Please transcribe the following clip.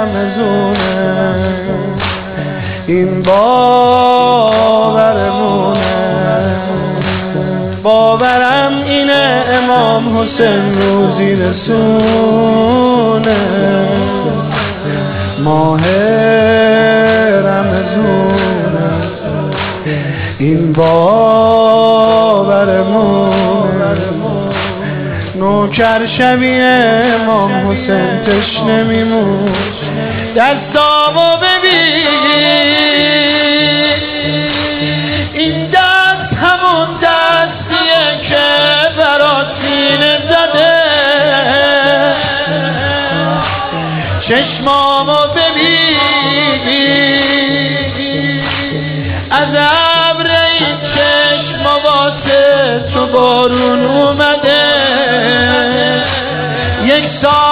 رمضونه، این باورمونه. باورم اینه امام حسین روزی رسونه، ماه رمضونه، این باورمونه. نوکر شبیه امام حسین تشنه میمون، دستامو ببین، این دست همون دستیه که برات سینه زده. چشمامو ببین، از ابر این چشم واسه تو بارون اومده. یک سال